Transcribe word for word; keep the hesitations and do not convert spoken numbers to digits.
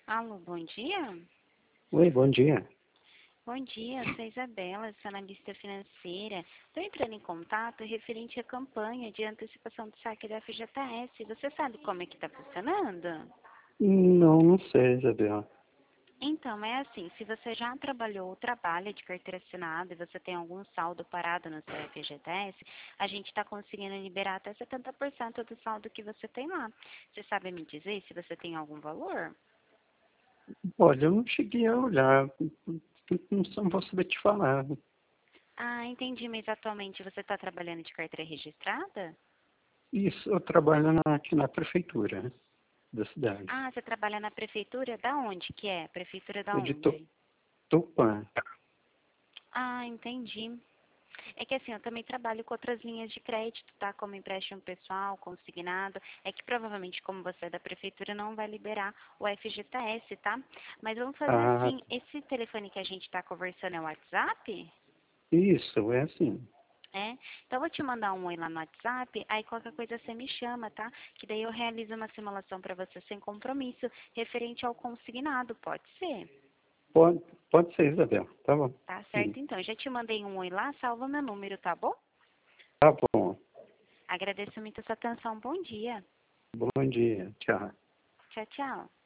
Alô, bom dia? Oi, bom dia. Bom dia, sou a Isabela, sou analista financeira. Estou entrando em contato referente à campanha de antecipação do saque da F G T S. Você sabe como é que está funcionando? Não, não sei, Isabela. Então, é assim, se você já trabalhou ou trabalha de carteira assinada e você tem algum saldo parado no seu F G T S, a gente está conseguindo liberar até setenta por cento do saldo que você tem lá. Você sabe me dizer se você tem algum valor? Olha, eu não cheguei a olhar, não não vou saber te falar. Ah, entendi, mas atualmente você está trabalhando de carteira registrada? Isso, eu trabalho na- aqui na prefeitura da cidade, Ah, você trabalha na prefeitura? Da onde que é? Prefeitura da é de Tu- onde? Tupã. Ah, entendi. É que assim, eu também trabalho com outras linhas de crédito, tá? Como empréstimo pessoal, consignado. É que provavelmente, como você é da prefeitura, não vai liberar o F G T S, tá? Mas vamos fazer Ah, assim, esse telefone que a gente tá conversando é o WhatsApp? isso, é assim. É? Então eu vou te mandar um oi lá no WhatsApp, aí qualquer coisa você me chama, tá? Que daí eu realizo uma simulação para você sem compromisso, referente ao consignado, pode ser? Pode, pode ser, Isabela, tá bom. Tá Sim. certo, então. Já te mandei um oi lá, salva meu número, tá bom? Tá bom. Agradeço muito a sua atenção. Bom dia. Bom dia, tchau. Tchau, tchau.